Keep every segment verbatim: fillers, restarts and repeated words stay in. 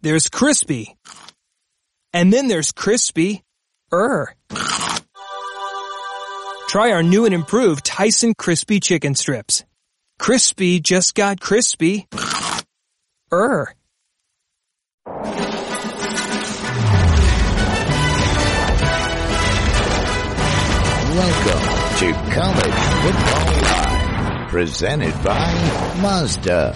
there's crispy. And then there's crispy-er. Try our new and improved Tyson Crispy Chicken Strips. Crispy just got crispy-er. Welcome to College Football Live, presented by Mazda.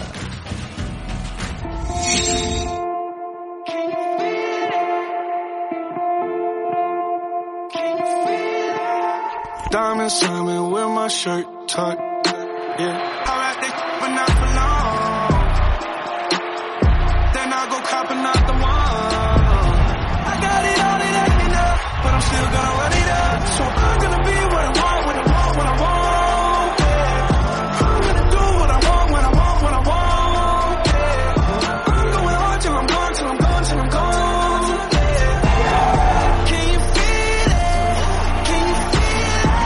Diamond Simon with my shirt tucked. Yeah. I ride that but not for long. Then I go cop another one. I got it all, it ain't enough, but I'm still gonna run it up. So I'm gonna be what I want, when I want, when I want. Yeah. I'm gonna do what I want, when I want, when I want. Yeah. I'm going hard till I'm gone, till I'm gone, till I'm gone. Yeah. Can you feel it? Can you feel it?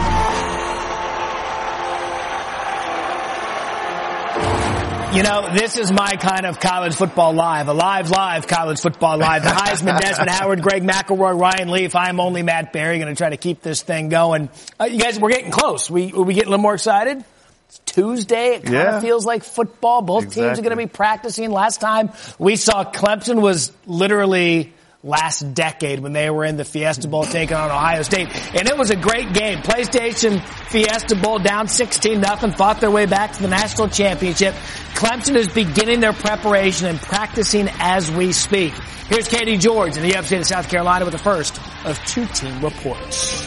You know, this is my kind of college football live, a live, live college football live. The Heisman, Desmond Howard, Greg McElroy, Ryan Leaf. I'm only Matt Berry, going to try to keep this thing going. Uh, you guys, we're getting close. We, are we getting a little more excited? It's Tuesday. It kind of Yeah. feels like football. Both Exactly. teams are going to be practicing. Last time we saw Clemson was literally last decade when they were in the Fiesta Bowl taking on Ohio State. And it was a great game. PlayStation Fiesta Bowl down sixteen nothing, fought their way back to the national championship. Clemson is beginning their preparation and practicing as we speak. Here's Katie George in the upstate of South Carolina with the first of two team reports.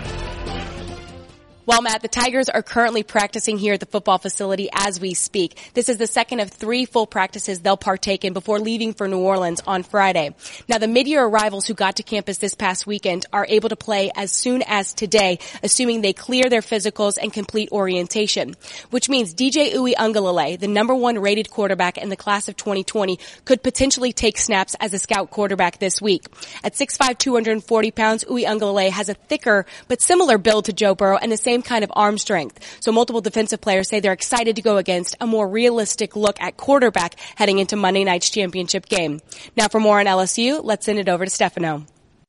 Well, Matt, the Tigers are currently practicing here at the football facility as we speak. This is the second of three full practices they'll partake in before leaving for New Orleans on Friday. Now, the mid-year arrivals who got to campus this past weekend are able to play as soon as today, assuming they clear their physicals and complete orientation, which means D J Uiagalelei, the number one rated quarterback in the class of twenty twenty, could potentially take snaps as a scout quarterback this week. At six five, two hundred forty pounds, Uiagalelei has a thicker but similar build to Joe Burrow and the same kind of arm strength. So multiple defensive players say they're excited to go against a more realistic look at quarterback heading into Monday night's championship game. Now for more on L S U, let's send it over to Stefano.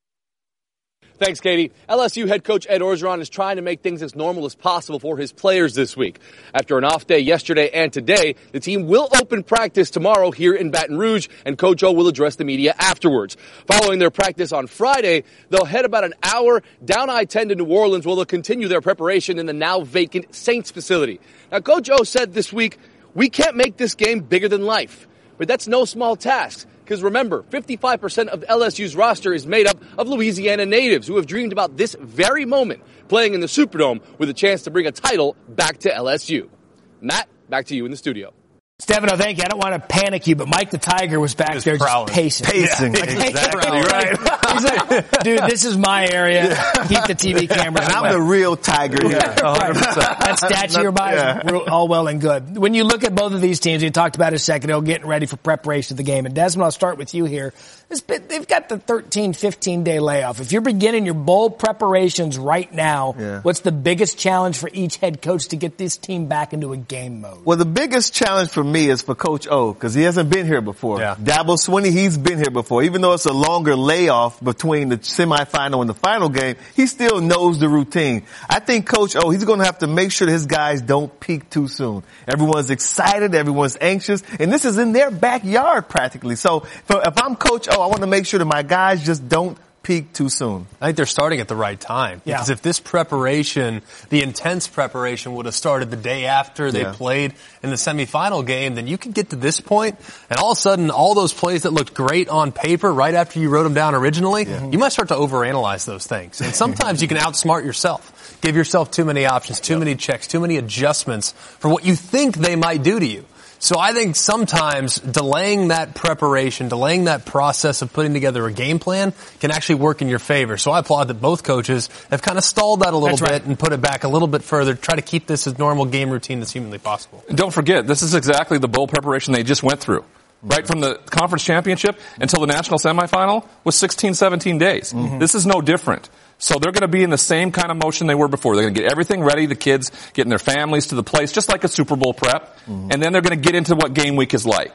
Thanks, Katie. L S U head coach Ed Orgeron is trying to make things as normal as possible for his players this week. After an off day yesterday and today, the team will open practice tomorrow here in Baton Rouge, and Coach O will address the media afterwards. Following their practice on Friday, they'll head about an hour down I ten to New Orleans, where they'll continue their preparation in the now vacant Saints facility. Now, Coach O said this week, we can't make this game bigger than life, but that's no small task. Because remember, fifty-five percent of L S U's roster is made up of Louisiana natives who have dreamed about this very moment, playing in the Superdome with a chance to bring a title back to L S U. Matt, back to you in the studio. Stefano, thank you. I don't want to panic you, but Mike the Tiger was back Just there prowling. just pacing. Pacing. Yeah. Exactly right. He's like, dude, this is my area. Yeah. Keep the T V cameras And I'm away. the real Tiger. Yeah, one hundred percent. That statue you're by Yeah. is all well and good. When you look at both of these teams, we talked about a second ago, getting ready for preparation of the game. And Desmond, I'll start with you here. This bit, they've got the thirteen, fifteen day layoff. If you're beginning your bowl preparations right now, Yeah. what's the biggest challenge for each head coach to get this team back into a game mode? Well, the biggest challenge for me is for Coach O, because he hasn't been here before. Yeah. Dabo Swinney, he's been here before. Even though it's a longer layoff between the semifinal and the final game, he still knows the routine. I think Coach O, he's going to have to make sure that his guys don't peak too soon. Everyone's excited, everyone's anxious, and this is in their backyard practically. So for, if I'm Coach O, I want to make sure that my guys just don't peak too soon. I think they're starting at the right time. Yeah. Because if this preparation, the intense preparation, would have started the day after they Yeah. played in the semifinal game, then you could get to this point, and all of a sudden, all those plays that looked great on paper right after you wrote them down originally, Yeah. you might start to overanalyze those things. And sometimes you can outsmart yourself. Give yourself too many options, too many checks, too many adjustments for what you think they might do to you. So I think sometimes delaying that preparation, delaying that process of putting together a game plan can actually work in your favor. So I applaud that both coaches have kind of stalled that a little That's bit right. and put it back a little bit further, try to keep this as normal game routine that's humanly possible. Don't forget, this is exactly the bowl preparation they just went through. Right from the conference championship until the national semifinal was sixteen, seventeen days. Mm-hmm. This is no different. So they're going to be in the same kind of motion they were before. They're going to get everything ready, the kids getting their families to the place, just like a Super Bowl prep. Mm-hmm. And then they're going to get into what game week is like.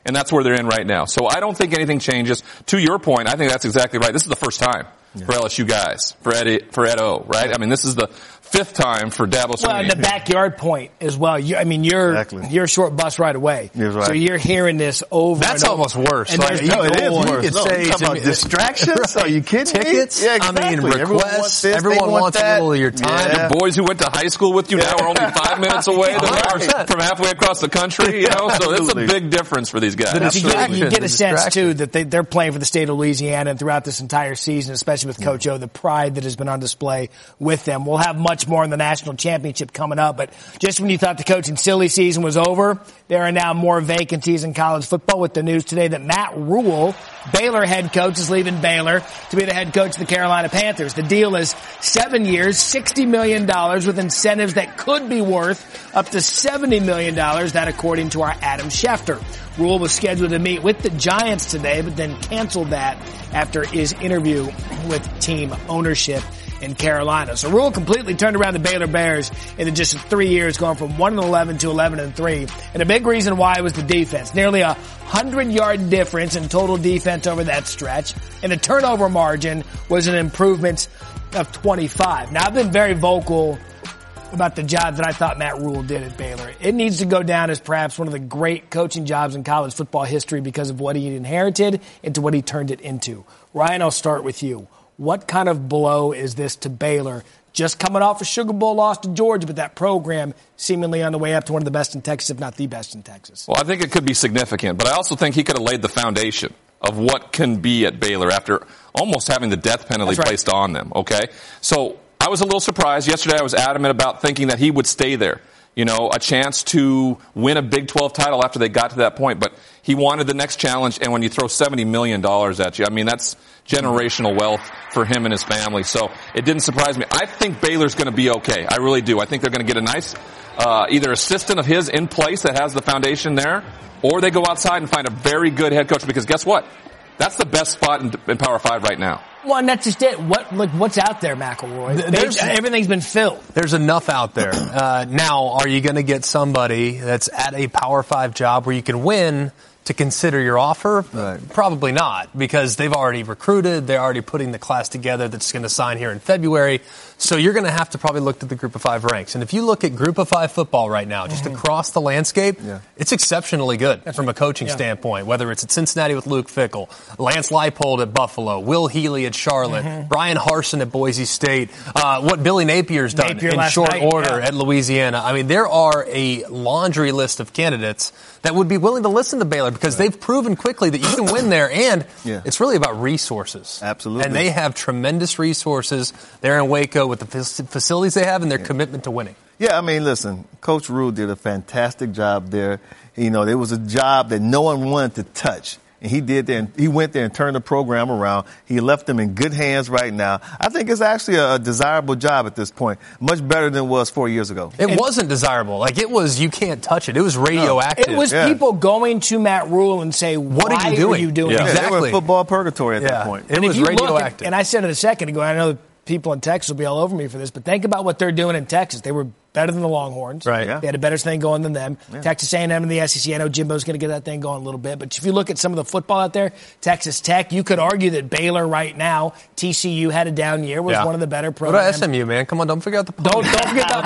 And that's where they're in right now. So I don't think anything changes. To your point, I think that's exactly right. This is the first time yeah. for L S U guys, for Ed, for Ed O, right? I mean, this is the fifth time for Dabo Swinney. Well, and the backyard point as well. You, I mean, you're exactly. you're a short bus right away. Right. So you're hearing this over That's and almost over. worse. And like, no, it is worse. You could no, say you about distractions? Right. Are you kidding Tickets? me? Yeah, exactly. I mean, requests. Everyone wants, this, everyone want wants that. a little of your time. Yeah. The boys who went to high school with you now are only five minutes away from halfway across the country. You know, so it's a big difference for these guys. But you get, you get a sense, too, that they, they're playing for the state of Louisiana, and throughout this entire season, especially with Coach O, the pride that has been on display with them. We'll have much more in the national championship coming up, but just when you thought the coaching silly season was over, there are now more vacancies in college football with the news today that Matt Rule, Baylor head coach, is leaving Baylor to be the head coach of the Carolina Panthers. The deal is seven years, sixty million dollars with incentives that could be worth up to seventy million dollars, that according to our Adam Schefter. Rule was scheduled to meet with the Giants today, but then canceled that after his interview with team ownership in Carolina. So Rule completely turned around the Baylor Bears in just three years, going from one and eleven to eleven and three. And a big reason why was the defense. Nearly a hundred-yard difference in total defense over that stretch. And the turnover margin was an improvement of twenty-five. Now, I've been very vocal about the job that I thought Matt Rule did at Baylor. It needs to go down as perhaps one of the great coaching jobs in college football history because of what he inherited and to what he turned it into. Ryan, I'll start with you. What kind of blow is this to Baylor? Just coming off a Sugar Bowl loss to Georgia, but that program seemingly on the way up to one of the best in Texas, if not the best in Texas. Well, I think it could be significant, but I also think he could have laid the foundation of what can be at Baylor after almost having the death penalty right. placed on them, okay? So I was a little surprised. Yesterday I was adamant about thinking that he would stay there. You know, a chance to win a Big twelve title after they got to that point. But he wanted the next challenge, and when you throw seventy million dollars at you, I mean, that's generational wealth for him and his family. So it didn't surprise me. I think Baylor's going to be okay. I really do. I think they're going to get a nice uh, either assistant of his in place that has the foundation there, or they go outside and find a very good head coach, because guess what? That's the best spot in, in Power Five right now. Well, and that's just it. What, like, what's out there, McElroy? There's, everything's been filled. There's enough out there. Uh, now, are you going to get somebody that's at a Power Five job where you can win to consider your offer? Right. Probably not, because they've already recruited. They're already putting the class together that's going to sign here in February. So you're going to have to probably look at the Group of Five ranks. And if you look at Group of Five football right now, just mm-hmm. across the landscape, yeah. it's exceptionally good that's from right. a coaching yeah. standpoint, whether it's at Cincinnati with Luke Fickell, Lance Leipold at Buffalo, Will Healy at Charlotte, mm-hmm. Brian Harsin at Boise State, uh, what Billy Napier's done Napier in short night, order yeah. at Louisiana. I mean, there are a laundry list of candidates that would be willing to listen to Baylor, because right. they've proven quickly that you can win there, and yeah. it's really about resources. Absolutely. And they have tremendous resources there in Waco with the facilities they have and their yeah. commitment to winning. Yeah, I mean, listen, Coach Rule did a fantastic job there. You know, there was a job that no one wanted to touch. And he did there, and he went there and turned the program around. He left them in good hands right now. I think it's actually a, a desirable job at this point, much better than it was four years ago. It and wasn't desirable. Like, it was, you can't touch it. It was radioactive. It was yeah. people going to Matt Rule and say, what why are you doing? Are you doing Yeah. this? Yeah, they were in Exactly. football purgatory at yeah. that point. It and was if you look radioactive. at, and I said it a second ago, I know people in Texas will be all over me for this, but think about what they're doing in Texas. They were better than the Longhorns. Right. Yeah. They had a better thing going than them. Yeah. Texas A and M and the S E C. I know Jimbo's going to get that thing going a little bit, but if you look at some of the football out there, Texas Tech, you could argue that Baylor right now, T C U had a down year, was yeah. one of the better What programs. about S M U, man? Come on, don't forget the Don't, don't forget about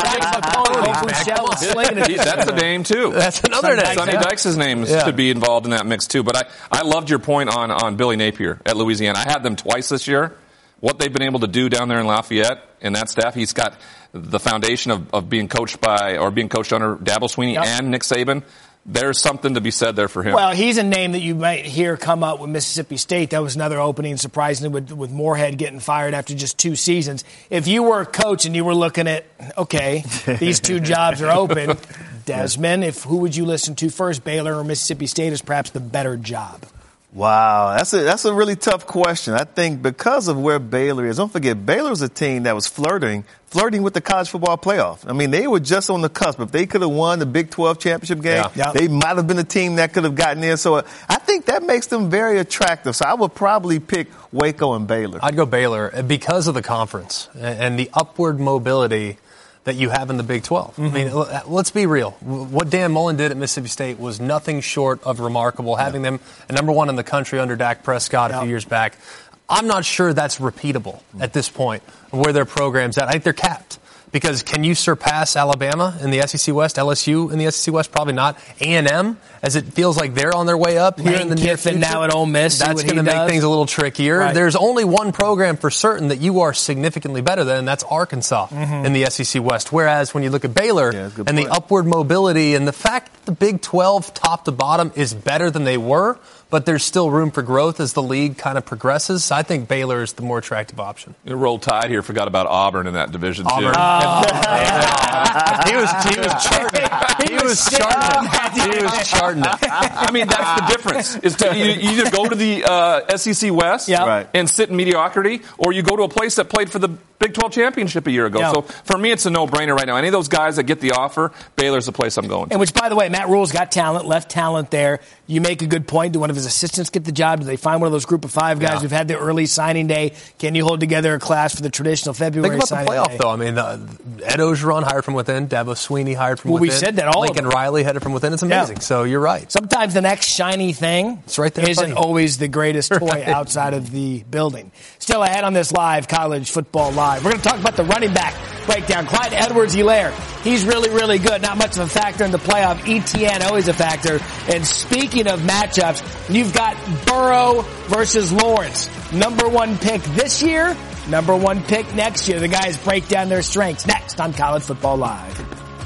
Max McClellan. He- That's a name, too. That's another name. Sonny Yeah. Dykes' name Yeah. should be involved in that mix, too. But I, I loved your point on, on Billy Napier at Louisiana. I had them twice this year. What they've been able to do down there in Lafayette and that staff, he's got the foundation of, of being coached by or being coached under Dabo Swinney Yep. and Nick Saban. There's something to be said there for him. Well, he's a name that you might hear come up with Mississippi State. That was another opening, surprisingly, with, with Moorhead getting fired after just two seasons. If you were a coach and you were looking at, okay, these two jobs are open, Desmond, if who would you listen to first, Baylor or Mississippi State, is perhaps the better job? Wow, that's a that's a really tough question. I think because of where Baylor is, don't forget, Baylor's a team that was flirting, flirting with the college football playoff. I mean, they were just on the cusp. If they could have won the Big twelve championship game, Yeah. Yeah. they might have been a team that could have gotten in. So uh, I think that makes them very attractive. So I would probably pick Waco and Baylor. I'd go Baylor because of the conference and the upward mobility that you have in the Big twelve. Mm-hmm. I mean, let's be real. What Dan Mullen did at Mississippi State was nothing short of remarkable, having yeah. them at number one in the country under Dak Prescott yeah. a few years back. I'm not sure that's repeatable at this point, where their program's at. I think they're capped. Because can you surpass Alabama in the S E C West, L S U in the S E C West? Probably not. A and M, as it feels like they're on their way up here Lane in the near future. Now at Ole Miss. That's going to make things a little trickier. Right. There's only one program for certain that you are significantly better than, and that's Arkansas mm-hmm. in the S E C West. Whereas when you look at Baylor yeah, and point. the upward mobility and the fact that the Big twelve top to bottom is better than they were, but there's still room for growth as the league kind of progresses. I think Baylor is the more attractive option. You roll Tide here. Forgot about Auburn in that division Auburn. too. Oh. he was he was charting it. He was charting it. He was charting it. I mean, that's the difference. Is to you, you either go to the uh, S E C West yep. right. and sit in mediocrity, or you go to a place that played for the Big twelve championship a year ago. Yep. So for me, it's a no-brainer right now. Any of those guys that get the offer, Baylor's the place I'm going to. And which, by the way, Matt Rule's got talent, left talent there. You make a good point. Do one of his assistants get the job? Do they find one of those group of five guys? Yeah. We've had the early signing day. Can you hold together a class for the traditional February Think about signing the playoff, day? though. I mean, uh, Ed Ogeron hired from within. Dabo Sweeney hired from well, within. we said that all Lincoln of them. Riley headed from within. It's amazing. Yeah. So you're right. Sometimes the next shiny thing it's right there isn't always the greatest toy right. outside of the building. Still ahead on this live College Football Live. We're going to talk about the running back breakdown. Clyde Edwards-Helaire. He's really, really good. Not much of a factor in the playoff. Etienne always a factor. And speaking of matchups, you've got Burrow versus Lawrence. Number one pick this year, number one pick next year. The guys break down their strengths next on College Football Live.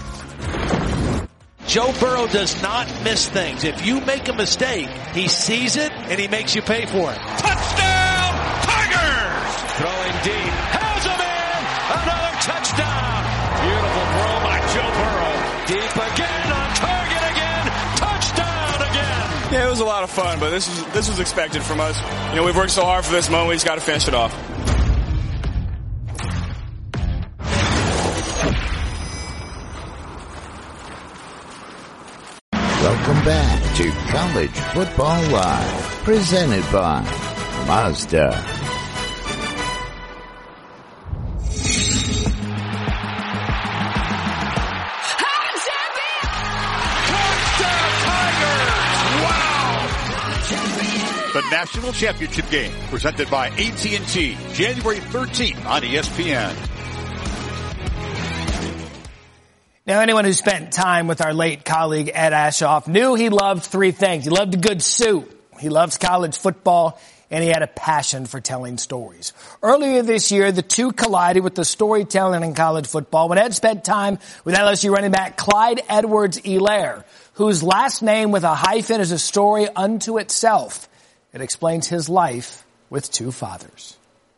Joe Burrow does not miss things. If you make a mistake, he sees it and he makes you pay for it. Touchdown, Tigers! Throwing deep. Has a man! Another touchdown! Beautiful throw by Joe Burrow. Deep again, on target again. Touchdown again! Yeah, it was a lot of fun, but this was, this was expected from us. You know, we've worked so hard for this moment, we just got to finish it off. Welcome back to College Football Live, presented by Mazda. The National Championship Game, presented by A T and T, January thirteenth on E S P N. Now, anyone who spent time with our late colleague Ed Aschoff knew he loved three things. He loved a good suit, he loves college football, and he had a passion for telling stories. Earlier this year, the two collided with the storytelling in college football when Ed spent time with L S U running back Clyde Edwards-Helaire, whose last name with a hyphen is a story unto itself. It explains his life with two fathers.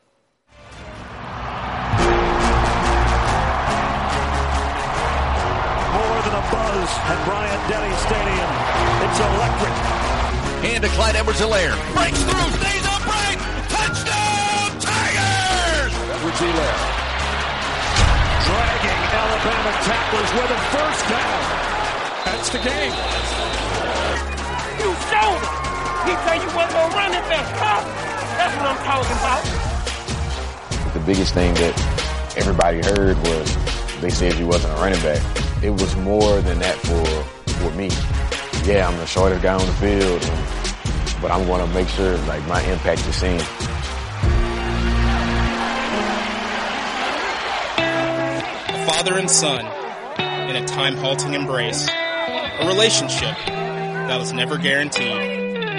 More than a buzz at Bryant-Denny Stadium. It's electric. Hand to Clyde Edwards-Helaire. Breaks through, stays upright. Touchdown, Tigers! Edwards-Helaire. Dragging Alabama tacklers with a first down. That's the game. You showed it. He said you wasn't going to run it back. Huh? That's what I'm talking about. The biggest thing that everybody heard was they said you wasn't a running back. It was more than that for for me. Yeah, I'm the shortest guy on the field, and, but I'm going to make sure like my impact is seen. A father and son in a time-halting embrace. A relationship that was never guaranteed.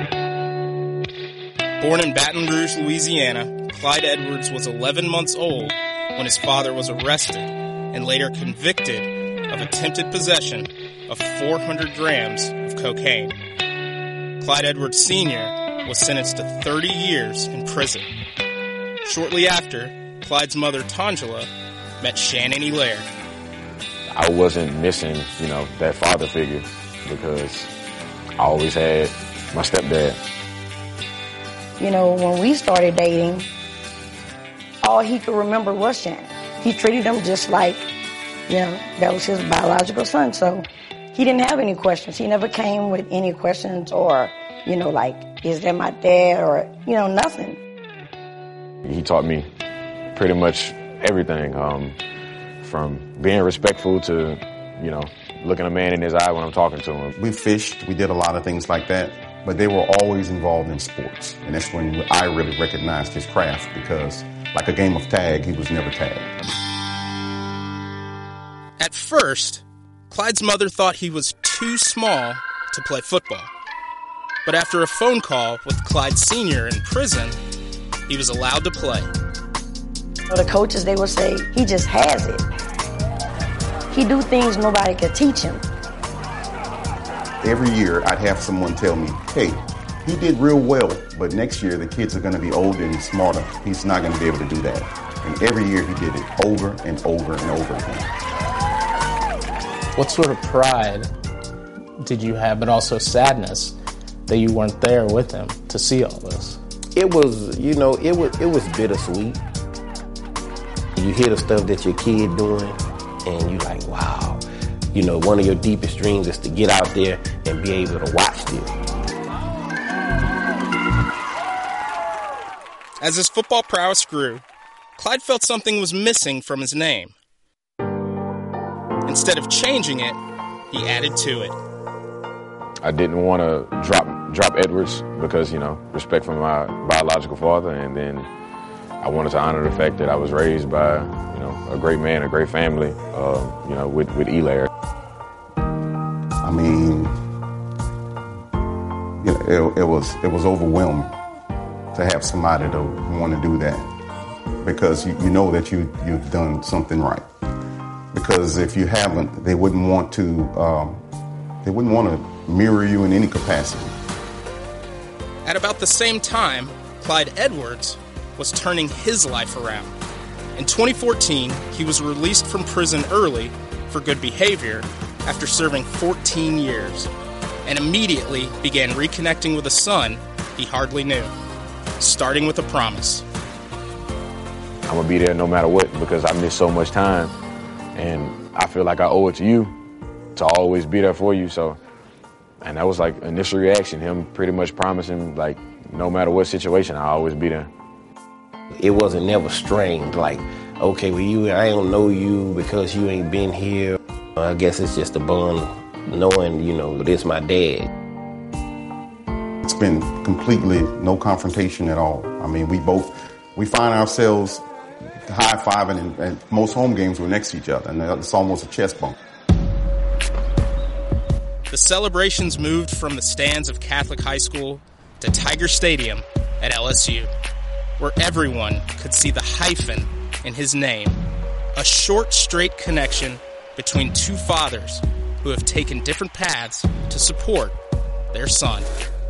Born in Baton Rouge, Louisiana, Clyde Edwards was eleven months old when his father was arrested and later convicted of attempted possession of four hundred grams of cocaine. Clyde Edwards Senior was sentenced to thirty years in prison. Shortly after, Clyde's mother, Tangela, met Shannon Helaire. I wasn't missing, you know, that father figure because I always had my stepdad. You know, when we started dating, all he could remember was Shannon. He treated him just like, you know, that was his biological son. So he didn't have any questions. He never came with any questions or, you know, like, is that my dad or, you know, nothing. He taught me pretty much everything, um, from being respectful to, you know, looking a man in his eye when I'm talking to him. We fished. We did a lot of things like that. But they were always involved in sports. And that's when I really recognized his craft because, like a game of tag, he was never tagged. At first, Clyde's mother thought he was too small to play football. But after a phone call with Clyde Senior in prison, he was allowed to play. The coaches, they would say, he just has it. He do things nobody could teach him. Every year, I'd have someone tell me, hey, he did real well, but next year the kids are going to be older and smarter. He's not going to be able to do that. And every year he did it over and over and over again. What sort of pride did you have, but also sadness, that you weren't there with him to see all this? It was, you know, it was it was bittersweet. You hear the stuff that your kid doing, and you're like, wow. You know, one of your deepest dreams is to get out there and be able to watch this. As his football prowess grew, Clyde felt something was missing from his name. Instead of changing it, he added to it. I didn't want to drop drop Edwards because, you know, respect for my biological father, and then I wanted to honor the fact that I was raised by, you know, a great man, a great family, uh, you know, with, with Elair. I mean, you know, it, it was it was overwhelming to have somebody to want to do that because you, you know that you you've done something right. Because if you haven't, they wouldn't want to um, they wouldn't want to mirror you in any capacity. At about the same time, Clyde Edwards was turning his life around. In twenty fourteen, he was released from prison early for good behavior after serving fourteen years, and immediately began reconnecting with a son he hardly knew, starting with a promise. I'm going to be there no matter what because I missed so much time, and I feel like I owe it to you to always be there for you. So, and that was like initial reaction, him pretty much promising, like, no matter what situation, I'll always be there. It wasn't never strained, like, okay, well, you, I don't know you because you ain't been here. I guess it's just a bond knowing, you know, this my dad. It's been completely no confrontation at all. I mean, we both, we find ourselves high-fiving, and, and most home games were next to each other, and it's almost a chest bump. The celebrations moved from the stands of Catholic High School to Tiger Stadium at L S U, where everyone could see the hyphen in his name, a short, straight connection between two fathers who have taken different paths to support their son.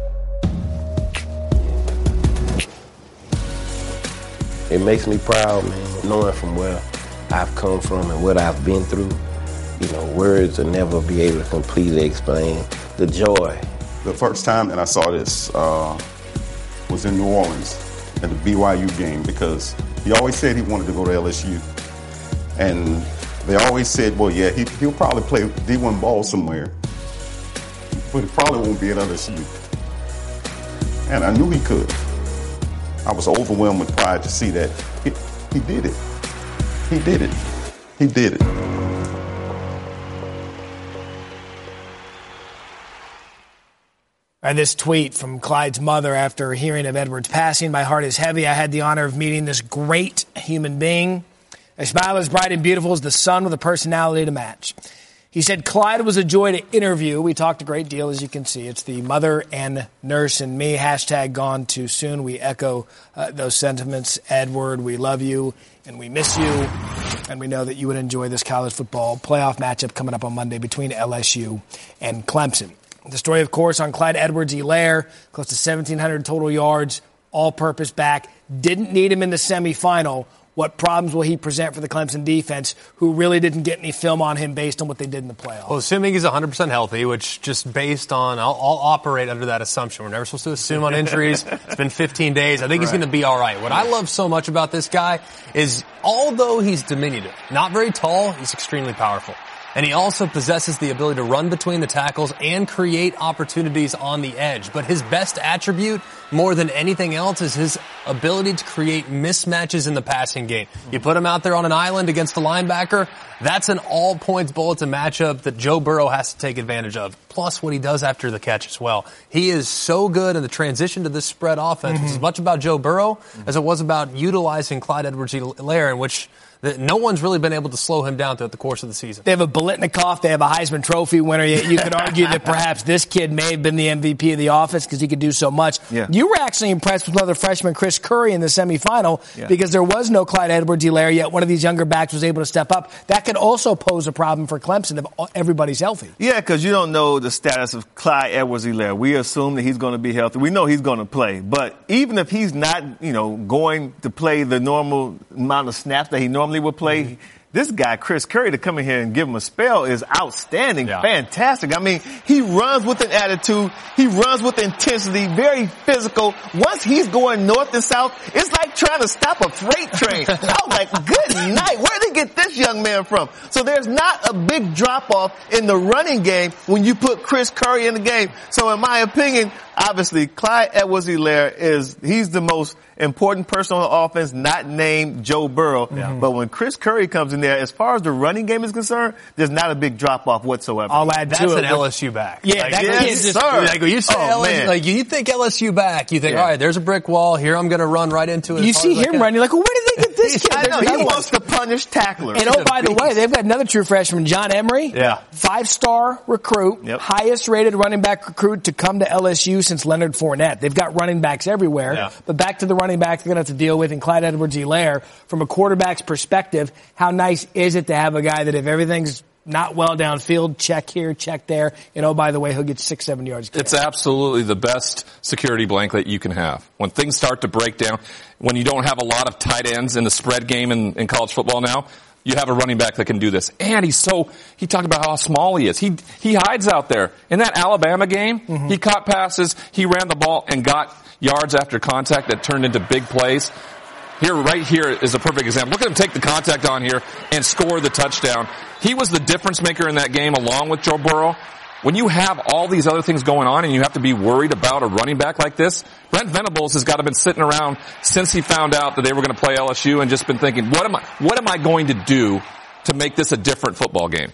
It makes me proud, man, knowing from where I've come from and what I've been through. You know, words will never be able to completely explain the joy. The first time that I saw this uh, was in New Orleans at the B Y U game because he always said he wanted to go to L S U. And they always said, well, yeah, he, he'll probably play D one ball somewhere, but he probably won't be at L S U. And I knew he could. I was overwhelmed with pride to see that he, he did it. He did it. He did it. And this tweet from Clyde's mother after hearing of Edwards' passing. My heart is heavy. I had the honor of meeting this great human being. A smile as bright and beautiful as the sun with a personality to match. He said Clyde was a joy to interview. We talked a great deal, as you can see. It's the mother and nurse and me. Hashtag gone too soon. We echo uh, those sentiments. Edward, we love you and we miss you. And we know that you would enjoy this college football playoff matchup coming up on Monday between L S U and Clemson. The story, of course, on Clyde Edwards-Helaire, close to seventeen hundred total yards, all-purpose back. Didn't need him in the semifinal. What problems will he present for the Clemson defense, who really didn't get any film on him based on what they did in the playoffs? Well, assuming he's one hundred percent healthy, which just based on, I'll, I'll operate under that assumption. We're never supposed to assume on injuries. It's been fifteen days. I think he's going to be all right. What I love so much about this guy is, although he's diminutive, not very tall, he's extremely powerful. And he also possesses the ability to run between the tackles and create opportunities on the edge. But his best attribute, more than anything else, is his ability to create mismatches in the passing game. You put him out there on an island against the linebacker, that's an all-points bulletin matchup that Joe Burrow has to take advantage of. Plus what he does after the catch as well. He is so good in the transition to this spread offense, mm-hmm. which is as much about Joe Burrow mm-hmm. as it was about utilizing Clyde Edwards-Helaire, in which that no one's really been able to slow him down throughout the course of the season. They have a Biletnikoff. They have a Heisman Trophy winner. You, you could argue that perhaps this kid may have been the M V P of the offense because he could do so much. Yeah. You were actually impressed with another freshman, Chris Curry, in the semifinal yeah. because there was no Clyde Edwards-Helaire, yet one of these younger backs was able to step up. That could also pose a problem for Clemson if everybody's healthy. Yeah, because you don't know the status of Clyde Edwards-Helaire. We assume that he's going to be healthy. We know he's going to play. But even if he's not, you know, going to play the normal amount of snaps that he normally would play, mm-hmm. this guy, Chris Curry, to come in here and give him a spell is outstanding, yeah. fantastic. I mean, he runs with an attitude. He runs with intensity, very physical. Once he's going north and south, it's like trying to stop a freight train. I was like, good night. Where did they get this young man from? So there's not a big drop-off in the running game when you put Chris Curry in the game. So in my opinion, obviously, Clyde Edwards-Helaire is, he's the most important person on the offense, not named Joe Burrow. Yeah. But when Chris Curry comes in there, as far as the running game is concerned, there's not a big drop-off whatsoever. I'll add That's to an it. L S U back. Yeah, like, that yes, is sir. Like, when you say oh, L S U, like, you think L S U back, you think, yeah. all right, there's a brick wall. Here I'm going to run right into it. You see him run, you're like, well, where did they get this kid? I know, he wants to punish tacklers. And oh, by the way, they've got another true freshman, John Emery. Yeah. Five-star recruit, yep. highest-rated running back recruit to come to L S U since Leonard Fournette. They've got running backs everywhere. Yeah. But back to the running back they're going to have to deal with in Clyde Edwards-Helaire. From a quarterback's perspective, how nice is it to have a guy that if everything's not well downfield, check here, check there, and oh, by the way, he'll get six, seven yards. It's absolutely the best security blanket you can have. When things start to break down, when you don't have a lot of tight ends in the spread game in, in college football now, you have a running back that can do this. And he's so, he talked about how small he is. He, he hides out there. In that Alabama game, mm-hmm. he caught passes, he ran the ball and got yards after contact that turned into big plays. Here, right here is a perfect example. Look at him take the contact on here and score the touchdown. He was the difference maker in that game along with Joe Burrow. When you have all these other things going on and you have to be worried about a running back like this, Brent Venables has got to have been sitting around since he found out that they were going to play L S U and just been thinking, what am I, what am I going to do to make this a different football game?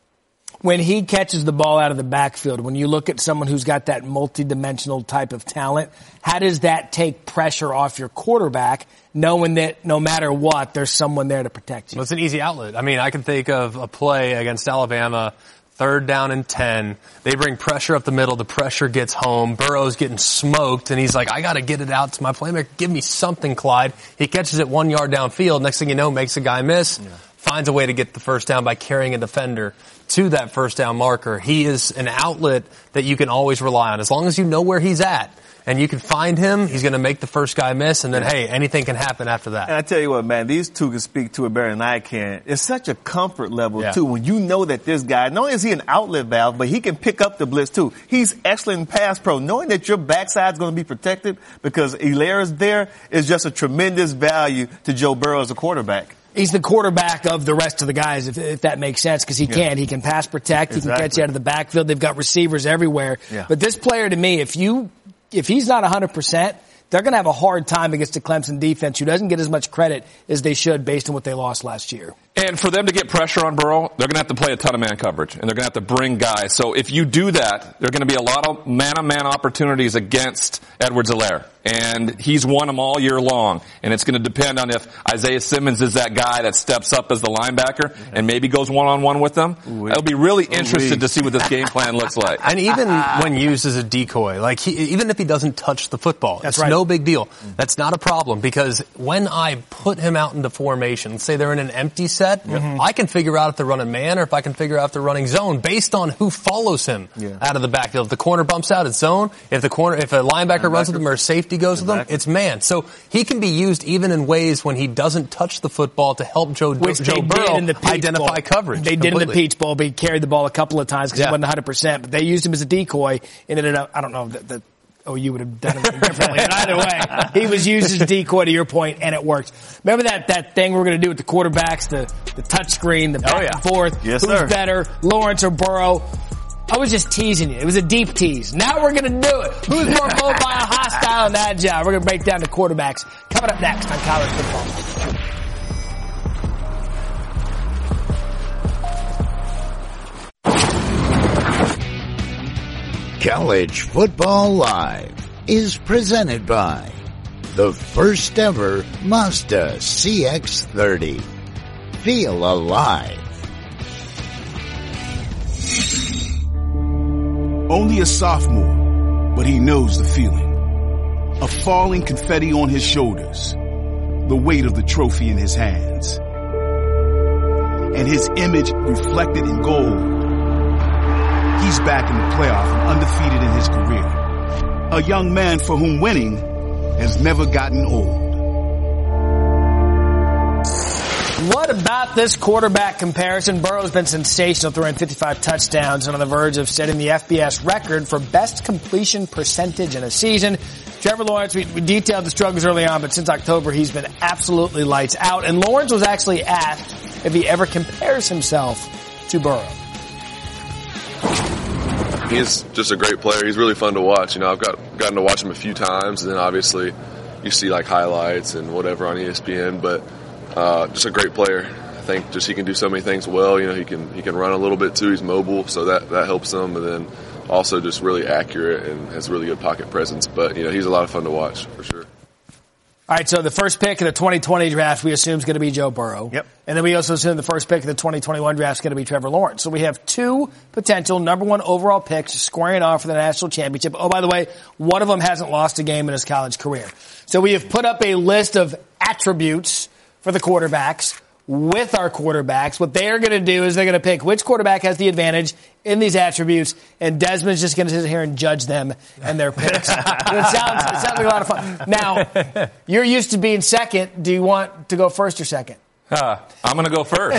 When he catches the ball out of the backfield, when you look at someone who's got that multidimensional type of talent, how does that take pressure off your quarterback, knowing that no matter what, there's someone there to protect you? Well, it's an easy outlet. I mean, I can think of a play against Alabama, third down and ten. They bring pressure up the middle. The pressure gets home. Burrow's getting smoked, and he's like, I got to get it out to my playmaker. Give me something, Clyde. He catches it one yard downfield. Next thing you know, makes a guy miss. Yeah. Finds a way to get the first down by carrying a defender to that first down marker. He is an outlet that you can always rely on. As long as you know where he's at and you can find him, he's going to make the first guy miss, and then, hey, anything can happen after that. And I tell you what, man, these two can speak to it better than I can. It's such a comfort level, yeah. too, when you know that this guy, not only is he an outlet valve, but he can pick up the blitz, too. He's excellent in pass pro. Knowing that your backside's going to be protected because Helaire is there is just a tremendous value to Joe Burrow as a quarterback. He's the quarterback of the rest of the guys, if, if that makes sense, because he yeah. can. He can pass protect. Exactly. He can catch you out of the backfield. They've got receivers everywhere. Yeah. But this player, to me, if you, if he's not one hundred percent, they're going to have a hard time against the Clemson defense, who doesn't get as much credit as they should based on what they lost last year. And for them to get pressure on Burrow, they're going to have to play a ton of man coverage, and they're going to have to bring guys. So if you do that, there are going to be a lot of man-on-man opportunities against Edwards-Helaire. And he's won them all year long. And it's going to depend on if Isaiah Simmons is that guy that steps up as the linebacker and maybe goes one-on-one with them. Ooh, I'll be really interested ooh, to see what this game plan looks like. And even when used as a decoy, like he, even if he doesn't touch the football, That's it's right. no big deal. That's not a problem, because when I put him out into formation, say they're in an empty set, mm-hmm. I can figure out if they're running man or if I can figure out if they're running zone based on who follows him yeah. out of the backfield. If the corner bumps out, it's zone. If the corner, if a linebacker, linebacker. runs with them or a safety goes with them, it's man. So he can be used even in ways when he doesn't touch the football to help Joe, Which Joe Burrow in the identify Bowl. coverage. They completely. did in the Peach Bowl, but he carried the ball a couple of times because yeah. he wasn't one hundred percent. But they used him as a decoy and ended up, I don't know, that, that oh, you would have done it differently. But either way, he was used as a decoy to your point, and it worked. Remember that, that thing we're going to do with the quarterbacks, the, the touch screen, the back oh, yeah. and forth? Yes, Who's sir. better, Lawrence or Burrow? I was just teasing you. It was a deep tease. Now we're going to do it. Who's more mobile, hostile, and agile? We're going to break down the quarterbacks. Coming up next on College Football. College Football Live is presented by the first ever Mazda C X thirty. Feel alive. Only a sophomore, but he knows the feeling. Of falling confetti on his shoulders, the weight of the trophy in his hands, and his image reflected in gold. He's back in the playoff and undefeated in his career. A young man for whom winning has never gotten old. What about this quarterback comparison? Burrow's been sensational, throwing fifty-five touchdowns and on the verge of setting the F B S record for best completion percentage in a season. Trevor Lawrence, we, we detailed the struggles early on, but since October he's been absolutely lights out. And Lawrence was actually asked if he ever compares himself to Burrow. He's just a great player. He's really fun to watch. You know, I've got gotten to watch him a few times, and then obviously you see like highlights and whatever on E S P N. But uh, just a great player. I think just he can do so many things well. You know, he can he can run a little bit too. He's mobile, so that that helps him. And then also just really accurate and has really good pocket presence. But you know, he's a lot of fun to watch for sure. All right, so the first pick in the twenty twenty draft we assume is going to be Joe Burrow. Yep. And then we also assume the first pick in the twenty twenty-one draft is going to be Trevor Lawrence. So we have two potential number one overall picks squaring off for the national championship. Oh, by the way, one of them hasn't lost a game in his college career. So we have put up a list of attributes for the quarterbacks with our quarterbacks. What they're going to do is they're going to pick which quarterback has the advantage in these attributes, and Desmond's just going to sit here and judge them and their picks. it, sounds, it sounds like a lot of fun. Now, you're used to being second. Do you want to go first or second? Uh, I'm going to go first.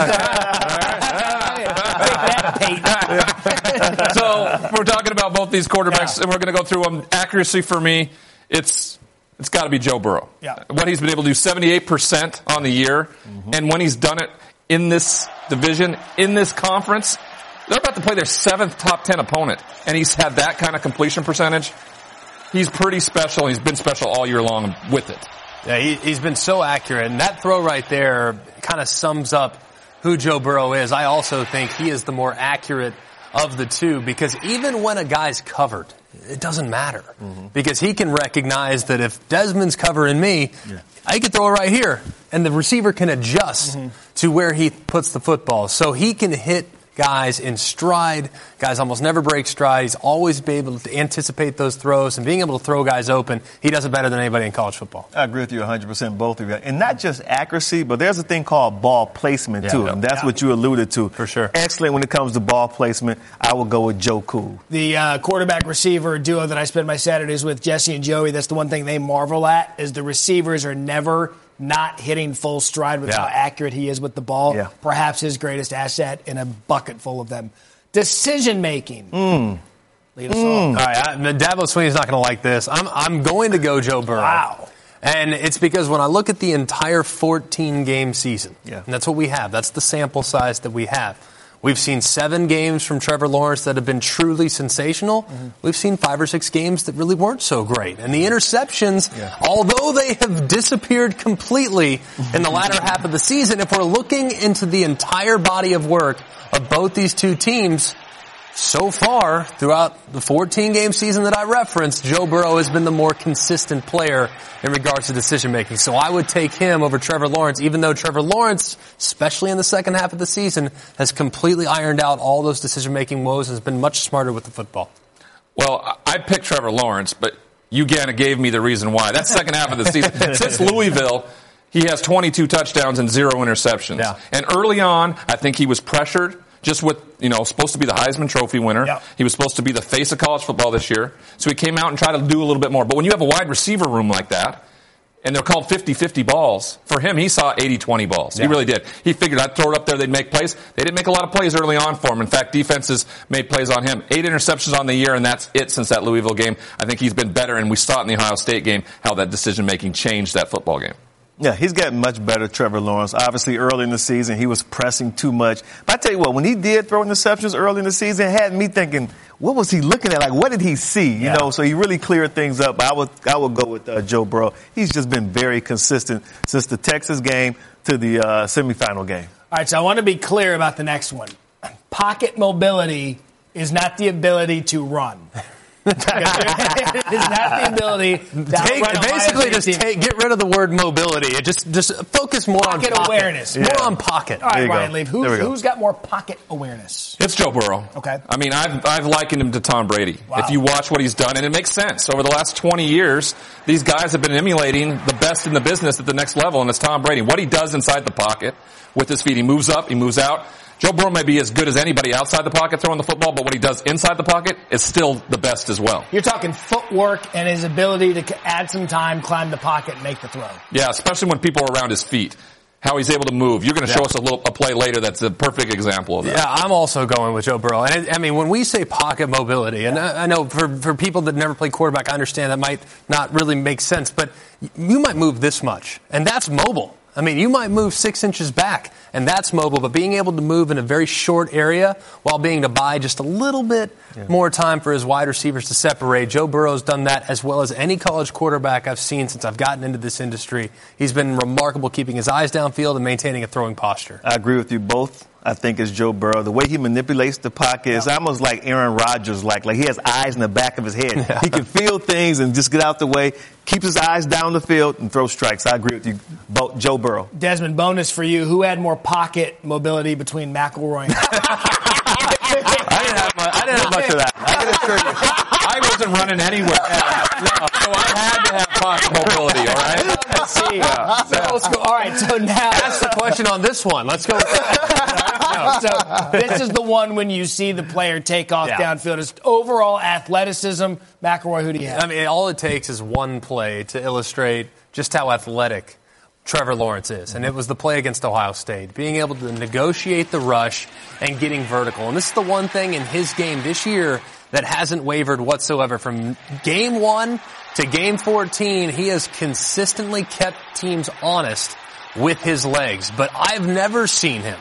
So we're talking about both these quarterbacks, yeah. and we're going to go through them. Accuracy for me, it's it's got to be Joe Burrow. Yeah. What he's been able to do, seventy-eight percent on the year, mm-hmm. and when he's done it in this division, in this conference, they're about to play their seventh top ten opponent, and he's had that kind of completion percentage. He's pretty special. He's been special all year long with it. Yeah, he, he's been so accurate, and that throw right there kind of sums up who Joe Burrow is. I also think he is the more accurate of the two, because even when a guy's covered, it doesn't matter. Mm-hmm. Because he can recognize that if Desmond's covering me, yeah. I can throw it right here, and the receiver can adjust mm-hmm. to where he puts the football. So he can hit guys in stride. Guys almost never break stride. He's always be able to anticipate those throws and being able to throw guys open. He does it better than anybody in college football. I agree with you one hundred percent, both of you. And not just accuracy, but there's a thing called ball placement, yeah, too. yeah. And that's yeah. what you alluded to. For sure. Excellent when it comes to ball placement. I would go with Joe Cool. The uh, quarterback receiver duo that I spend my Saturdays with, Jesse and Joey, that's the one thing they marvel at, is the receivers are never not hitting full stride with yeah. how accurate he is with the ball. Yeah. Perhaps his greatest asset in a bucket full of them. Decision making. Mm. Lead us mm. all. All right, I, Dabo Swinney's not going to like this. I'm I'm going to go Joe Burrow. Wow. And it's because when I look at the entire fourteen game season, yeah. and that's what we have. That's the sample size that we have. We've seen seven games from Trevor Lawrence that have been truly sensational. Mm-hmm. We've seen five or six games that really weren't so great. And the interceptions, yeah. although they have disappeared completely in the latter half of the season, if we're looking into the entire body of work of both these two teams, so far, throughout the fourteen game season that I referenced, Joe Burrow has been the more consistent player in regards to decision-making. So I would take him over Trevor Lawrence, even though Trevor Lawrence, especially in the second half of the season, has completely ironed out all those decision-making woes and has been much smarter with the football. Well, I picked Trevor Lawrence, but you kind of gave me the reason why. That second half of the season, since Louisville, he has twenty-two touchdowns and zero interceptions. Yeah. And early on, I think he was pressured. Just with, you know, supposed to be the Heisman Trophy winner. Yep. He was supposed to be the face of college football this year. So he came out and tried to do a little bit more. But when you have a wide receiver room like that, and they're called fifty-fifty balls, for him, he saw eighty twenty balls. Yeah. He really did. He figured I'd throw it up there, they'd make plays. They didn't make a lot of plays early on for him. In fact, defenses made plays on him. Eight interceptions on the year, and that's it since that Louisville game. I think he's been better, and we saw it in the Ohio State game how that decision-making changed that football game. Yeah, he's gotten much better, Trevor Lawrence. Obviously, early in the season, he was pressing too much. But I tell you what, when he did throw interceptions early in the season, it had me thinking, what was he looking at? Like, what did he see? You Yeah. know, so he really cleared things up. I would, I would go with uh, Joe Burrow. He's just been very consistent since the Texas game to the uh, semifinal game. All right, so I want to be clear about the next one. Pocket mobility is not the ability to run. It is not the ability to Take, outrun a basically, Ohio just State team. take, get rid of the word mobility. It just just focus more Pocket on pocket awareness. More Yeah. on pocket. All right, There you Ryan go. Leaf, There we who's, go. who's got more pocket awareness? It's Joe Burrow. Okay. I mean, I've, I've likened him to Tom Brady. Wow. If you watch what he's done, and it makes sense. Over the last twenty years, these guys have been emulating the best in the business at the next level, and it's Tom Brady. What he does inside the pocket with his feet, he moves up, he moves out. Joe Burrow may be as good as anybody outside the pocket throwing the football, but what he does inside the pocket is still the best as well. You're talking footwork and his ability to add some time, climb the pocket, and make the throw. Yeah, especially when people are around his feet. How he's able to move. You're going to show Yeah. us a little a play later that's a perfect example of that. Yeah, I'm also going with Joe Burrow. And I, I mean, when we say pocket mobility, and I, I know for, for people that never played quarterback, I understand that might not really make sense, but you might move this much, and that's mobile. I mean, you might move six inches back, and that's mobile, but being able to move in a very short area while being to buy just a little bit yeah. more time for his wide receivers to separate. Joe Burrow's done that as well as any college quarterback I've seen since I've gotten into this industry. He's been remarkable keeping his eyes downfield and maintaining a throwing posture. I agree with you both. I think it's Joe Burrow. The way he manipulates the pocket is almost like Aaron Rodgers, like like he has eyes in the back of his head. Yeah. He can feel things and just get out the way, keeps his eyes down the field, and throw strikes. I agree with you, Bo- Joe Burrow. Desmond, bonus for you. Who had more pocket mobility between McElroy and I didn't have much, I didn't have much of that. I can assure you. I wasn't running anywhere. No, so I had to have pocket mobility, all right? Let's see. Yeah. So let's go. All right, so now. Ask the question on this one. Let's go with that. No, so this is the one when you see the player take off Yeah. downfield. It's overall athleticism. McElroy, who do you have? I mean, all it takes is one play to illustrate just how athletic Trevor Lawrence is. And it was the play against Ohio State, being able to negotiate the rush and getting vertical. And this is the one thing in his game this year that hasn't wavered whatsoever. From game one to game fourteen, he has consistently kept teams honest with his legs. But I've never seen him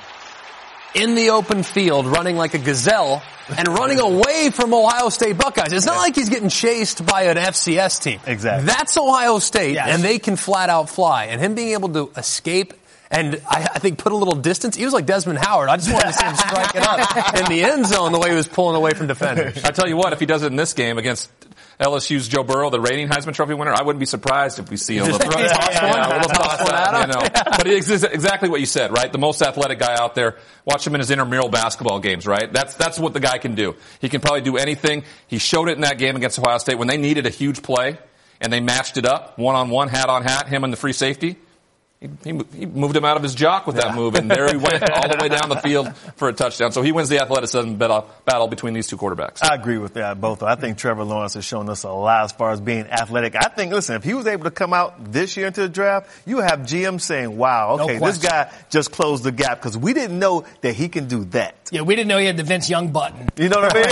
in the open field running like a gazelle and running away from Ohio State Buckeyes. It's not like he's getting chased by an F C S team. Exactly. That's Ohio State, Yes. and they can flat out fly. And him being able to escape and I, I think put a little distance. He was like Desmond Howard. I just wanted to see him strike it up in the end zone the way he was pulling away from defenders. I tell you what, if he does it in this game against L S U's Joe Burrow, the reigning Heisman Trophy winner, I wouldn't be surprised if we see a little, Just yeah, toss one. yeah, a little Toss toss one out, at you him. know. But it's exactly what you said, right? The most athletic guy out there. Watch him in his intramural basketball games, right? That's that's what the guy can do. He can probably do anything. He showed it in that game against Ohio State when they needed a huge play and they matched it up, one on one, hat on hat, him and the free safety. He, he, he moved him out of his jock with that Yeah. move, and there he went all the way down the field for a touchdown. So he wins the athleticism battle, battle between these two quarterbacks. I agree with that, both. I think Trevor Lawrence has shown us a lot as far as being athletic. I think, listen, if he was able to come out this year into the draft, you have G M saying, wow, okay, No this guy just closed the gap because we didn't know that he can do that. Yeah, we didn't know he had the Vince Young button. You know what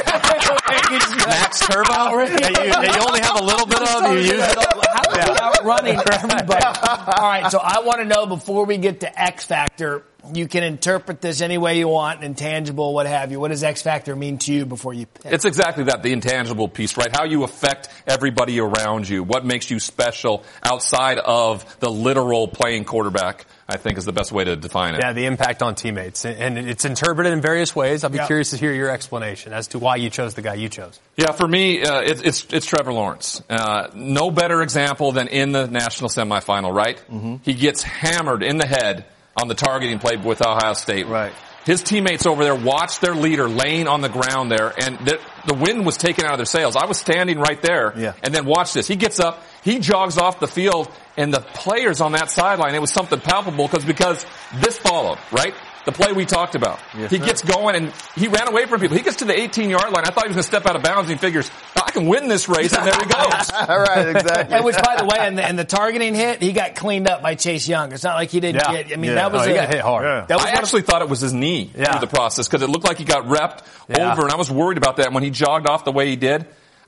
I mean? Max Turbo that you, that you only have a little bit of, you use it all. How is he outrunning everybody? All right, so I want to know before we get to X Factor, you can interpret this any way you want, intangible, what have you. What does X Factor mean to you before you pick? It's exactly that, the intangible piece, right? How you affect everybody around you. What makes you special outside of the literal playing quarterback, I think is the best way to define it. Yeah, the impact on teammates. And it's interpreted in various ways. I'll be Yeah. curious to hear your explanation as to why you chose the guy you chose. Yeah, for me, uh, it, it's it's Trevor Lawrence. Uh, no better example than in the national semifinal, right? Mm-hmm. He gets hammered in the head on the targeting play with Ohio State. Right. His teammates over there watched their leader laying on the ground there, and the, the wind was taken out of their sails. I was standing right there, Yeah. and then watch this. He gets up, he jogs off the field, and the players on that sideline, it was something palpable because because this followed, right? The play we talked about. Yes, he sir. gets going, and he ran away from people. He gets to the eighteen-yard line. I thought he was going to step out of bounds, and he figures, I can win this race, and there he goes. Right, exactly. And which, by the way, in the, in the targeting hit, he got cleaned up by Chase Young. It's not like he didn't Yeah. get, I mean, Yeah. that was Oh, he a, got hit hard. Yeah. That was I one of- actually thought it was his knee Yeah. through the process because it looked like he got repped Yeah. over, and I was worried about that when he jogged off the way he did.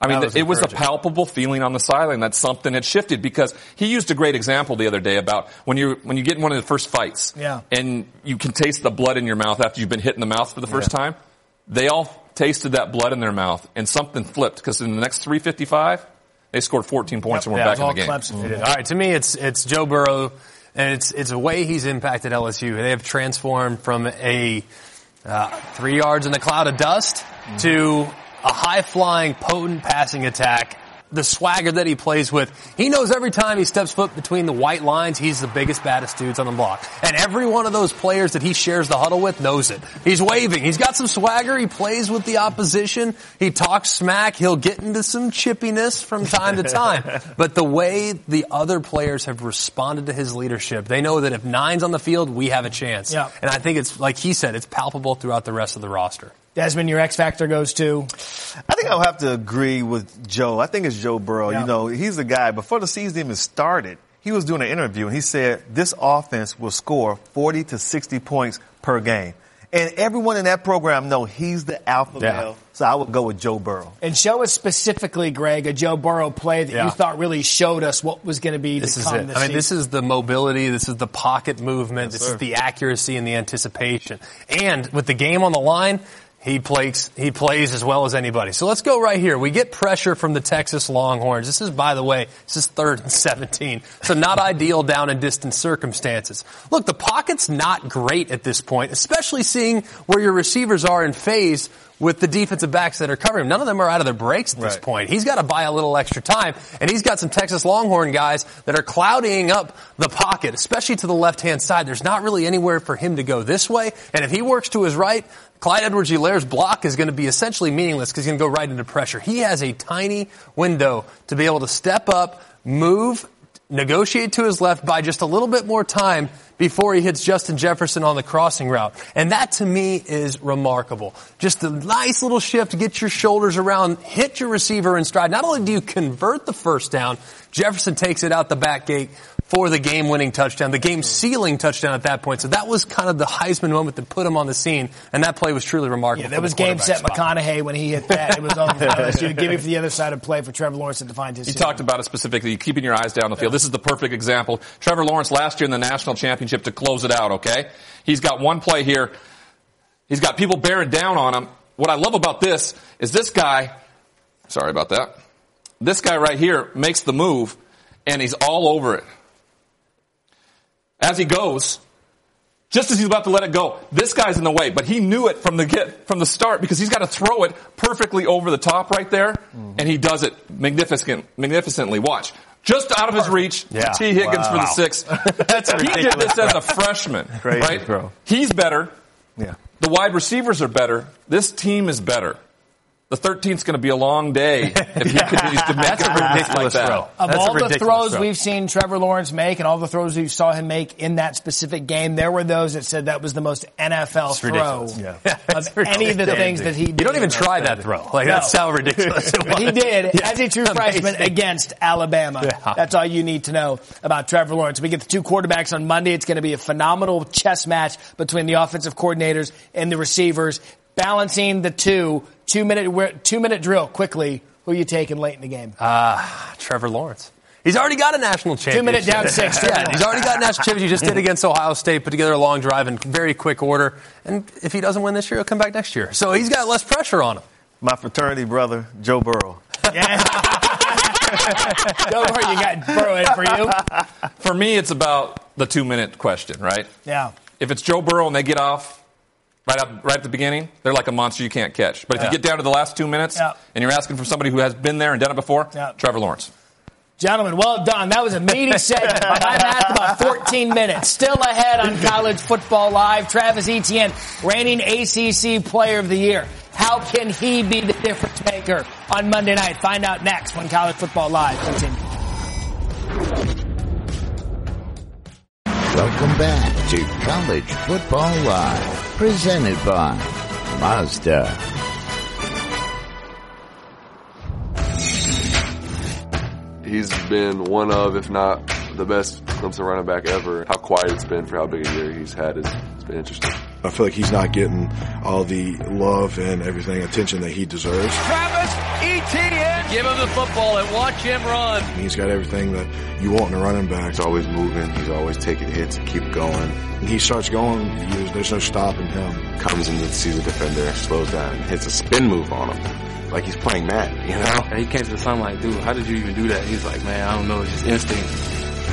I mean, was it was a encouraging. palpable feeling on the sideline that something had shifted, because he used a great example the other day about when you when you get in one of the first fights, Yeah. and you can taste the blood in your mouth after you've been hit in the mouth for the first Yeah. time. They all tasted that blood in their mouth, and something flipped, because in the next three fifty-five, they scored fourteen points and were Yeah, back it was in the game. all Clemson. Mm-hmm. All right, to me, it's it's Joe Burrow, and it's it's a way he's impacted L S U. They have transformed from a uh, three yards in a cloud of dust mm-hmm. to a high-flying, potent passing attack. The swagger that he plays with. He knows every time he steps foot between the white lines, he's the biggest, baddest dudes on the block. And every one of those players that he shares the huddle with knows it. He's waving. He's got some swagger. He plays with the opposition. He talks smack. He'll get into some chippiness from time to time. But the way the other players have responded to his leadership, they know that if nine's on the field, we have a chance. Yeah. And I think it's, like he said, it's palpable throughout the rest of the roster. Desmond, your X factor goes to? I think I'll have to agree with Joe. I think it's Joe Burrow. Yeah. You know, he's the guy. Before the season even started, he was doing an interview, and he said this offense will score forty to sixty points per game. And everyone in that program know he's the alpha Yeah. male. So I would go with Joe Burrow. And show us specifically, Greg, a Joe Burrow play that Yeah. you thought really showed us what was going to be This to is come it. this I mean, season. this is the mobility. This is the pocket movement. Yes, this sir. is the accuracy and the anticipation. And with the game on the line, he plays, he plays as well as anybody. So let's go right here. We get pressure from the Texas Longhorns. This is, by the way, this is third and seventeen. So not ideal down in distant circumstances. Look, the pocket's not great at this point, especially seeing where your receivers are in phase with the defensive backs that are covering him. None of them are out of their breaks at this Right. point. He's got to buy a little extra time, and he's got some Texas Longhorn guys that are clouding up the pocket, especially to the left-hand side. There's not really anywhere for him to go this way, and if he works to his right, Clyde Edwards-Hilaire's block is going to be essentially meaningless because he's going to go right into pressure. He has a tiny window to be able to step up, move, negotiate to his left, buy just a little bit more time before he hits Justin Jefferson on the crossing route. And that, to me, is remarkable. Just a nice little shift, get your shoulders around, hit your receiver in stride. Not only do you convert the first down, Jefferson takes it out the back gate for the game-winning touchdown, the game-sealing touchdown at that point. So that was kind of the Heisman moment that put him on the scene, and that play was truly remarkable. Yeah, for that the was game quarterback set spot. McConaughey when he hit that. It was on L S U to give me for the other side of play for Trevor Lawrence to find his. You talked about it specifically, keeping your eyes down the field. This is the perfect example. Trevor Lawrence last year in the national championship to close it out, okay? He's got one play here. He's got people bearing down on him. What I love about this is this guy, sorry about that, this guy right here makes the move, and he's all over it. As he goes, just as he's about to let it go, this guy's in the way, but he knew it from the get, from the start, because he's got to throw it perfectly over the top right there, mm-hmm. and he does it magnificent, magnificently. Watch. Just out of his reach, Yeah. T. Higgins Wow. for the six. That's a he did ridiculous this as throw. a freshman, Crazy right? throw. He's better. Yeah. The wide receivers are better. This team is better. The thirteenth going to be a long day if he continues to make That's a it like ridiculous that. throw. Of That's a all the ridiculous throws throw. we've seen Trevor Lawrence make and all the throws we saw him make in that specific game, there were those that said that was the most N F L It's throw ridiculous. of any of the things that he did. You don't even try that throw. Like, No. that's how ridiculous it was. He did, Yeah. as a true freshman, Amazing. against Alabama. Yeah. That's all you need to know about Trevor Lawrence. We get the two quarterbacks on Monday. It's going to be a phenomenal chess match between the offensive coordinators and the receivers, balancing the two. Two-minute two-minute drill, quickly. Who are you taking late in the game? Uh, Trevor Lawrence. He's already got a national championship. Two minute down six. Yeah, he's already got a national championship. He just did against Ohio State, put together a long drive in very quick order. And if he doesn't win this year, he'll come back next year. So he's got less pressure on him. My fraternity brother, Joe Burrow. Yeah. Joe Burrow, you got Burrow in for you. For me, it's about the two-minute question, right? Yeah. If it's Joe Burrow and they get off right up, right at the beginning, they're like a monster you can't catch. But if Yeah. you get down to the last two minutes Yeah. and you're asking for somebody who has been there and done it before, Yeah. Trevor Lawrence. Gentlemen, well done. That was a meaty segment. By my math, about fourteen minutes. Still ahead on College Football Live. Travis Etienne, reigning A C C Player of the Year. How can he be the difference maker on Monday night? Find out next when College Football Live continues. Welcome back to College Football Live, presented by Mazda. He's been one of, if not the best Clemson running back ever. How quiet it's been for how big a year he's had is it's been interesting. I feel like he's not getting all the love and everything, attention that he deserves. Travis Etienne give him the football and watch him run. He's got everything that you want in a running back. He's always moving. He's always taking hits and keep going. When he starts going, there's, there's no stopping him. Comes in to see the defender, slows down, and hits a spin move on him. Like he's playing Madden, you know? And he came to the sun like, dude, how did you even do that? He's like, man, I don't know. It's just instinct.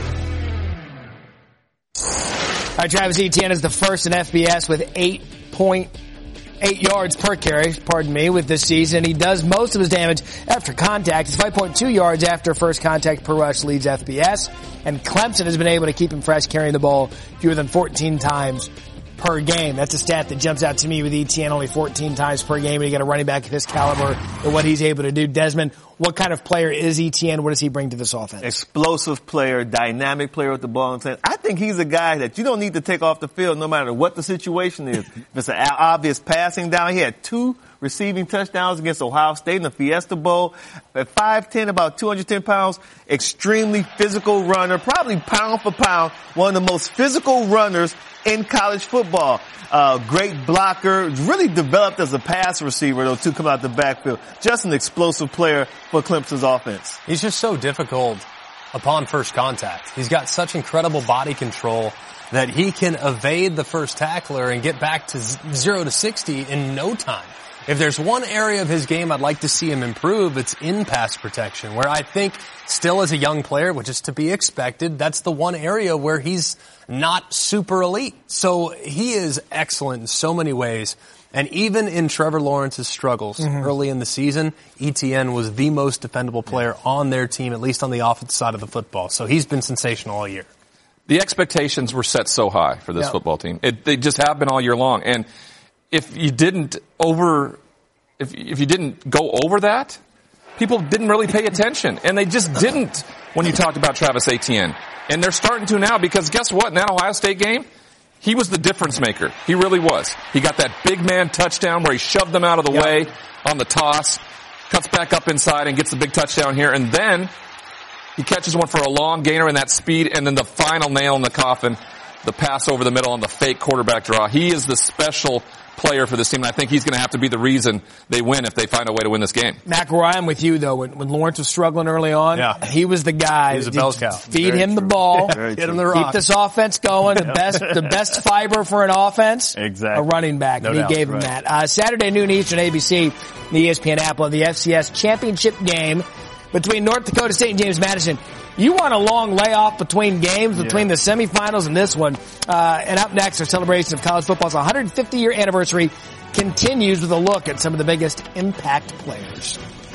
All right, Travis Etienne is the first in F B S with eight point eight yards per carry, pardon me, with this season. He does most of his damage after contact. It's five point two yards after first contact per rush, leads F B S. And Clemson has been able to keep him fresh, carrying the ball fewer than fourteen times per game. That's a stat that jumps out to me with Etienne, only fourteen times per game. And you got a running back of his caliber and what he's able to do. Desmond, what kind of player is Etienne? What does he bring to this offense? Explosive player, dynamic player with the ball in his hand. I think he's a guy that you don't need to take off the field no matter what the situation is. If it's an obvious passing down, he had two receiving touchdowns against Ohio State in the Fiesta Bowl. At five ten, about two hundred ten pounds, extremely physical runner, probably pound for pound, one of the most physical runners in college football. Uh, great blocker, really developed as a pass receiver, though, too, coming out the backfield. Just an explosive player for Clemson's offense. He's just so difficult upon first contact. He's got such incredible body control that he can evade the first tackler and get back to zero to sixty in no time. If there's one area of his game I'd like to see him improve, it's in pass protection, where I think still as a young player, which is to be expected, that's the one area where he's not super elite. So he is excellent in so many ways. And even in Trevor Lawrence's struggles mm-hmm. early in the season, Etienne was the most defendable player on their team, at least on the offensive side of the football. So he's been sensational all year. The expectations were set so high for this yep. football team. It, they just have been all year long. And if you didn't over, if, if you didn't go over that, people didn't really pay attention. And they just didn't when you talked about Travis Etienne. And they're starting to now, because guess what? In that Ohio State game, he was the difference maker. He really was. He got that big man touchdown where he shoved them out of the yep. way on the toss, cuts back up inside and gets the big touchdown here. And then he catches one for a long gainer in that speed, and then the final nail in the coffin, the pass over the middle on the fake quarterback draw. He is the special player for this team, and I think he's going to have to be the reason they win if they find a way to win this game. McElroy, I'm with you, though. When, when Lawrence was struggling early on, yeah. he was the guy. He was a bell cow. Feed Very him true. the ball. Yeah, Hit him the rock. Keep this offense going. The best, the best fiber for an offense. Exactly. A running back. No and he doubt. gave him Right. that. Uh, Saturday noon Eastern, A B C, the E S P N app of the F C S championship game between North Dakota State and James Madison. You want a long layoff between games, between yeah. the semifinals and this one. Uh, and up next, our celebration of college football's one hundred fifty year anniversary continues with a look at some of the biggest impact players.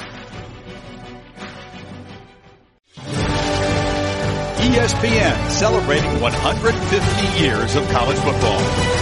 E S P N celebrating one hundred fifty years of college football.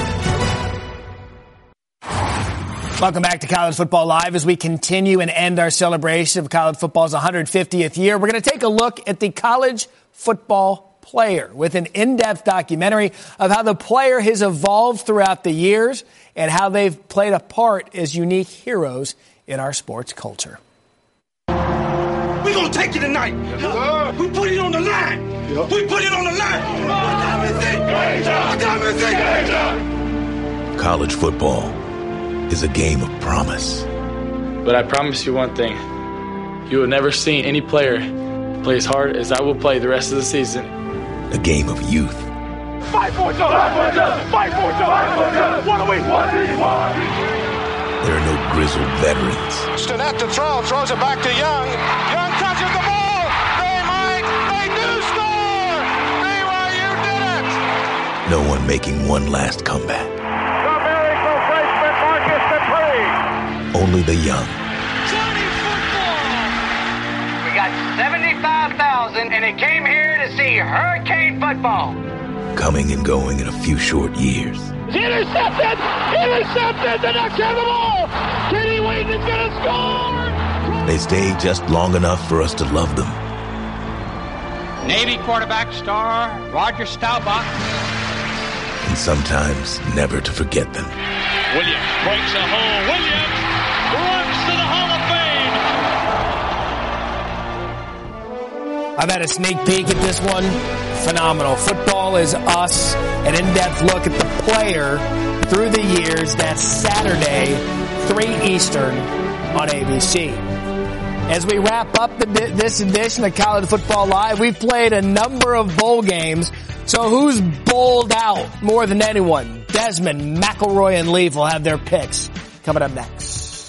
Welcome back to College Football Live as we continue and end our celebration of college football's one hundred fiftieth year. We're going to take a look at the college football player with an in-depth documentary of how the player has evolved throughout the years and how they've played a part as unique heroes in our sports culture. We're going to take it tonight. Yes, we put it on the line. Yep. We put it on the line. What time is it? What time is it? College football is a game of promise. But I promise you one thing. You will never see any player play as hard as I will play the rest of the season. A game of youth. Fight for each other! Fight for each other! Fight for each other! What do we want? There are no grizzled veterans. Houston at the throw, throws it back to Young. Young touches the ball. They might, they do score. B Y U did it. No one making one last comeback. The miracle freshman Marcus Dupree. Only the young. Johnny football. We got seventy-five thousand, and it came here to see Hurricane football. Coming and going in a few short years. Intercepted! Intercepted! The next hand of the ball! Kenny Wheaton is going to score! They stay just long enough for us to love them. Navy quarterback star Roger Staubach. And sometimes never to forget them. Williams breaks a hole. Williams runs to the Hall of Fame. I've had a sneak peek at this one. Phenomenal. Football is Us, an in-depth look at the player through the years. That's Saturday, three Eastern on A B C. As we wrap up the, this edition of College Football Live, we've played a number of bowl games. So who's bowled out more than anyone? Desmond, McElroy, and Leaf will have their picks coming up next.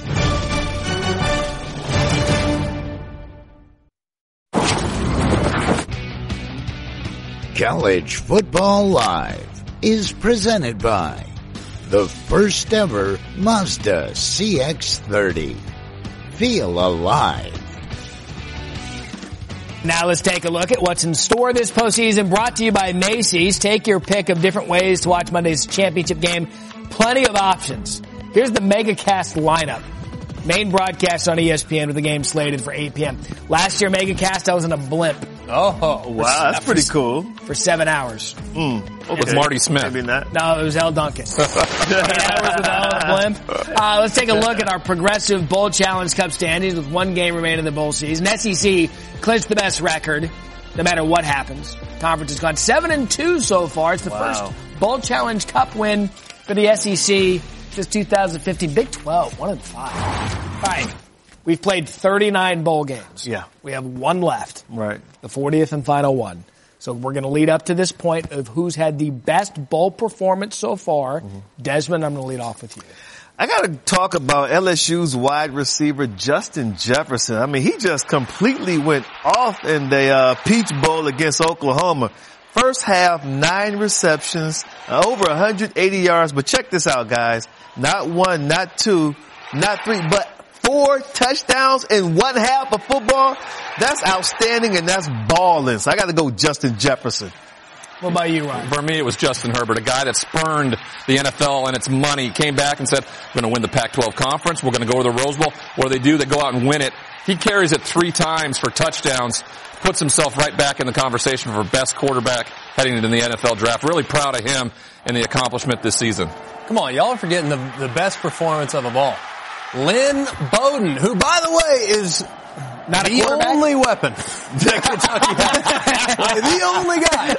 College Football Live is presented by the first ever Mazda C X thirty. Feel alive. Now let's take a look at what's in store this postseason, brought to you by Macy's. Take your pick of different ways to watch Monday's championship game. Plenty of options. Here's the MegaCast lineup. Main broadcast on E S P N with the game slated for eight p.m. Last year, MegaCast, I was in a blimp. Oh, wow, that's pretty cool. For seven hours. Mm, okay. With Marty Smith. Maybe not. No, it was El Duncan. Eight hours with El on a blimp. Uh, let's take a look at our Progressive Bowl Challenge Cup standings with one game remaining in the bowl season. S E C clinched the best record, no matter what happens. Conference has gone seven and two so far. It's the wow. first Bowl Challenge Cup win for the S E C since two thousand fifteen. Big twelve, one and five. All right. We've played thirty-nine bowl games. Yeah. We have one left. Right. The fortieth and final one. So we're going to lead up to this point of who's had the best bowl performance so far. Mm-hmm. Desmond, I'm going to lead off with you. I got to talk about L S U's wide receiver, Justin Jefferson. I mean, he just completely went off in the uh, Peach Bowl against Oklahoma. First half, nine receptions, uh, over one hundred eighty yards. But check this out, guys. Not one, not two, not three, but four touchdowns in one half of football. That's outstanding, and that's balling. So I got to go Justin Jefferson. What about you, Ryan? For me, it was Justin Herbert, a guy that spurned the N F L and its money, came back and said, we're going to win the Pac twelve conference, we're going to go to the Rose Bowl. What do they do? They go out and win it. He carries it three times for touchdowns, puts himself right back in the conversation for best quarterback heading into the N F L draft. Really proud of him and the accomplishment this season. Come on, y'all are forgetting the, the best performance of them all. Lynn Bowden, who, by the way, is not the only weapon that Kentucky has. The only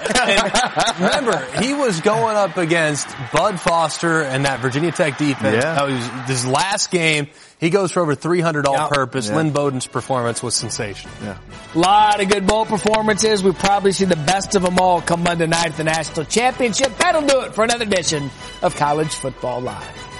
guy. And remember, he was going up against Bud Foster and that Virginia Tech defense. Yeah. That was his last game. He goes for over three hundred all-purpose. Yeah. Lynn Bowden's performance was sensational. Yeah. A lot of good bowl performances. We probably see the best of them all come Monday night at the National Championship. That'll do it for another edition of College Football Live.